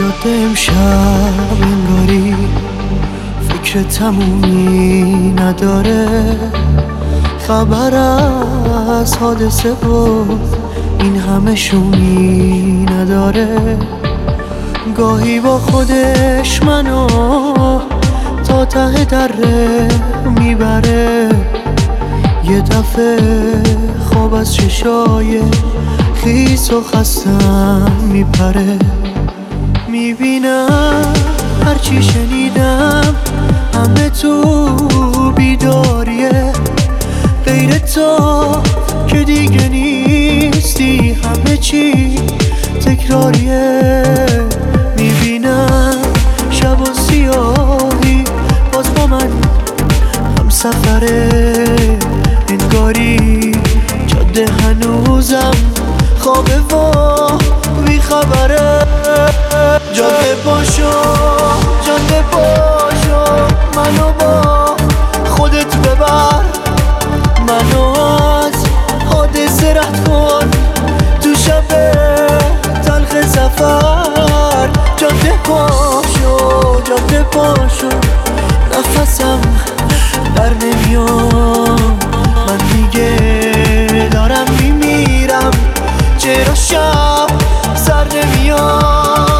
جاده امشب انگاری فکر تمومی نداره، خبر از حادثه و این همه شومی نداره. گاهی با خودش منو تا ته دره میبره، یه دفعه خواب از چشای خیس و خستم میپره. میبینم هرچی شنیدم همه تو بیداریه، غیر تو که دیگه نیستی همه چی تکراریه. میبینم شب و سیاهی باز با من هم سفره، انگاری جاده هنوزم خوابه و بیخبره. جاده پاشو جاده پاشو منو با خودت ببر، منو از حادثه رد کن تو شب تلخ سفر. جاده پاشو نفسم در نمیام، من دیگه دارم میمیرم، چرا شب سر نمیام.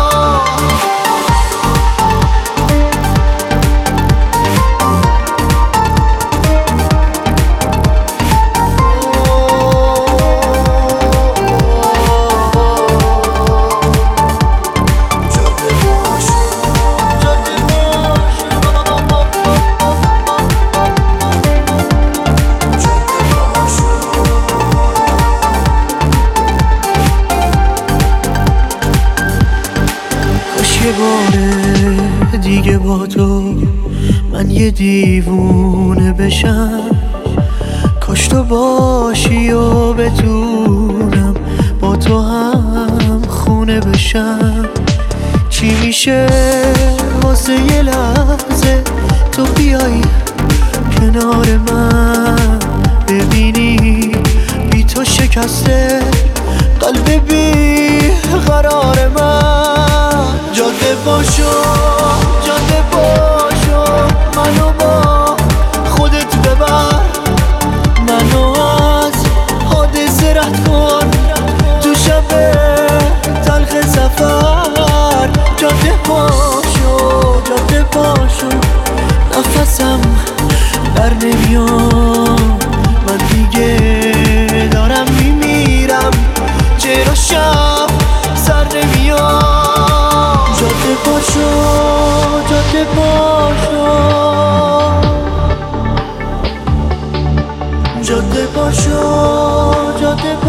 یه باره دیگه با تو من یه دیوونه بشم، کاش تو باشی و بتونم با تو هم خونه بشم. چی میشه واسه یه لحظه تو بیایی کنار من، ببینی بی تو شکسته قلب بی قرار من. جاده پاشو منو با خودت ببر، منو از حادثه رد کن تو شب تلخ سفر. جاده پاشو نفسم در نمیام، من دیگه دارم میمیرم، چرا شب سر نمیام. جاده پاشو جاده